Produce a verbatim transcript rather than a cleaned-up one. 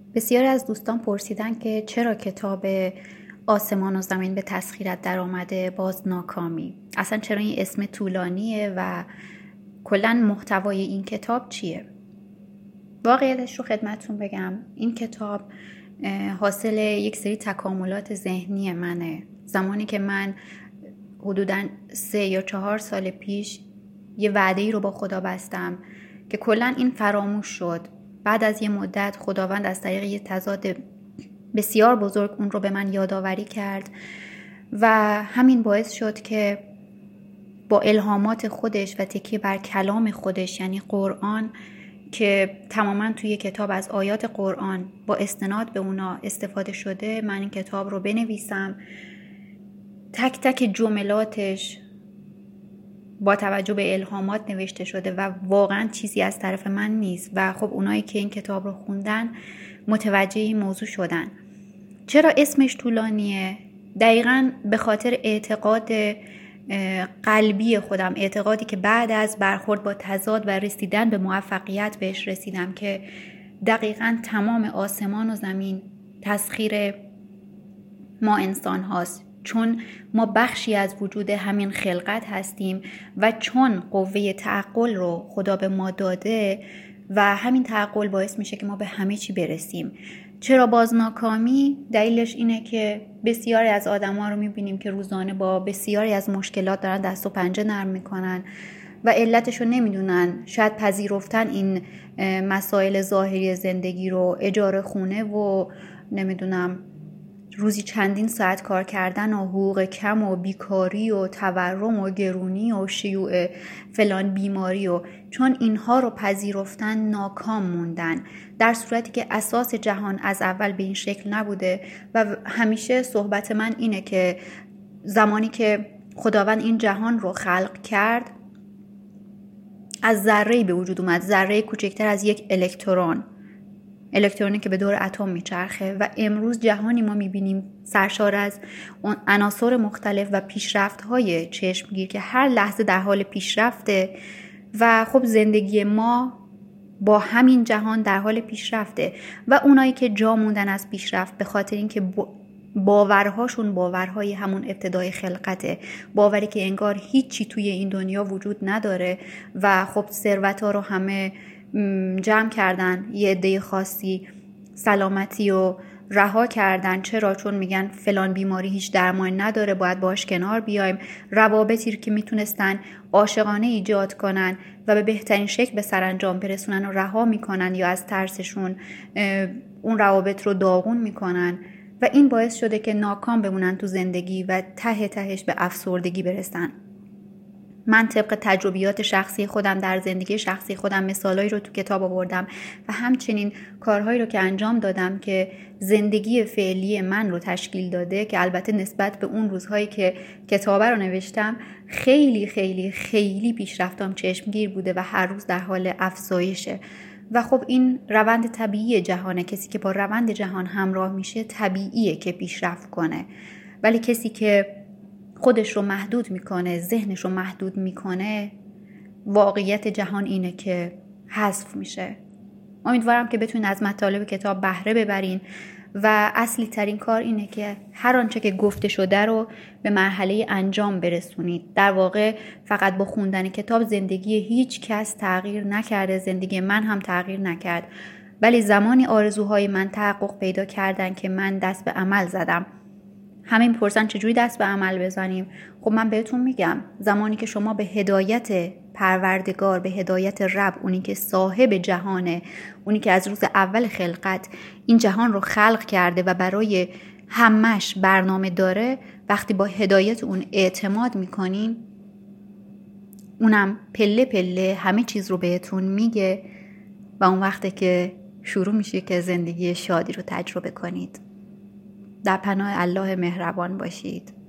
بسیاری از دوستان پرسیدن که چرا کتاب آسمان و زمین به تسخیرت در آمده باز ناکامی؟ اصلا چرا این اسم طولانیه و کلاً محتوای این کتاب چیه؟ واقعیتش رو خدمتتون بگم، این کتاب حاصل یک سری تکاملات ذهنی منه. زمانی که من حدوداً سه یا چهار سال پیش یه وعده‌ای رو با خدا بستم که کلاً این فراموش شد. بعد از یه مدت خداوند از طریق یه تضاد بسیار بزرگ اون رو به من یادآوری کرد و همین باعث شد که با الهامات خودش و تکیه بر کلام خودش، یعنی قرآن، که تماما توی کتاب از آیات قرآن با استناد به اونا استفاده شده، من این کتاب رو بنویسم. تک تک جملاتش با توجه به الهامات نوشته شده و واقعا چیزی از طرف من نیست و خب اونایی که این کتاب رو خوندن متوجه این موضوع شدن. چرا اسمش طولانیه؟ دقیقاً به خاطر اعتقاد قلبی خودم، اعتقادی که بعد از برخورد با تضاد و رسیدن به موفقیت بهش رسیدم که دقیقاً تمام آسمان و زمین تسخیر ما انسان هاست، چون ما بخشی از وجود همین خلقت هستیم و چون قوه تعقل رو خدا به ما داده و همین تعقل باعث میشه که ما به همه چی برسیم. چرا باز ناکامی؟ دلیلش اینه که بسیاری از آدم‌ها رو میبینیم که روزانه با بسیاری از مشکلات دارن دست و پنجه نرم میکنن و علتش رو نمیدونن. شاید پذیرفتن این مسائل ظاهری زندگی رو، اجاره خونه و نمیدونم روزی چندین ساعت کار کردن و حقوق کم و بیکاری و تورم و گرونی و شیوع فلان بیماری، و چون اینها رو پذیرفتن ناکام موندن، در صورتی که اساس جهان از اول به این شکل نبوده. و همیشه صحبت من اینه که زمانی که خداوند این جهان رو خلق کرد از ذره‌ای به وجود اومد، ذره کوچکتر از یک الکترون، الکترونی که به دور اتم میچرخه، و امروز جهانی ما میبینیم سرشار از عناصر مختلف و پیشرفت‌های چشمگیر که هر لحظه در حال پیشرفته و خب زندگی ما با همین جهان در حال پیشرفته و اونایی که جا موندن از پیشرفت به خاطر اینکه باورهاشون باورهای همون ابتدای خلقته، باوری که انگار هیچی توی این دنیا وجود نداره و خب ثروت‌ها رو همه جمع کردن، یه عده خاصی سلامتی و رها کردن. چرا؟ چون میگن فلان بیماری هیچ درمانی نداره، باید باش کنار بیایم. روابطی که میتونستن عاشقانه ایجاد کنن و به بهترین شکل به سرانجام برسونن و رها میکنن یا از ترسشون اون روابط رو داغون میکنن و این باعث شده که ناکام بمونن تو زندگی و ته تهش به افسردگی برسن. من طبق تجربیات شخصی خودم در زندگی شخصی خودم مثالایی رو تو کتاب آوردم و همچنین کارهایی رو که انجام دادم که زندگی فعلی من رو تشکیل داده، که البته نسبت به اون روزهایی که کتاب رو نوشتم خیلی خیلی خیلی پیشرفتام چشمگیر بوده و هر روز در حال افزایشه. و خب این روند طبیعی جهانه. کسی که با روند جهان همراه میشه طبیعیه که پیشرفت کنه، ولی کسی که خودش رو محدود میکنه، ذهنش رو محدود میکنه، واقعیت جهان اینه که حذف میشه. امیدوارم که بتونین از مطالب کتاب بهره ببرین و اصلی ترین کار اینه که هر آنچه که گفته شده رو به مرحله انجام برسونید. در واقع فقط با خوندن کتاب زندگی هیچ کس تغییر نکرده، زندگی من هم تغییر نکرد، ولی زمانی آرزوهای من تحقق پیدا کردن که من دست به عمل زدم. همین پرسن چجوری دست به عمل بزنیم؟ خب من بهتون میگم زمانی که شما به هدایت پروردگار، به هدایت رب، اونی که صاحب جهانه، اونی که از روز اول خلقت این جهان رو خلق کرده و برای همش برنامه داره، وقتی با هدایت اون اعتماد میکنین، اونم پله پله همه چیز رو بهتون میگه و اون وقته که شروع میشه که زندگی شادی رو تجربه کنید. در پناه الله مهربان باشید.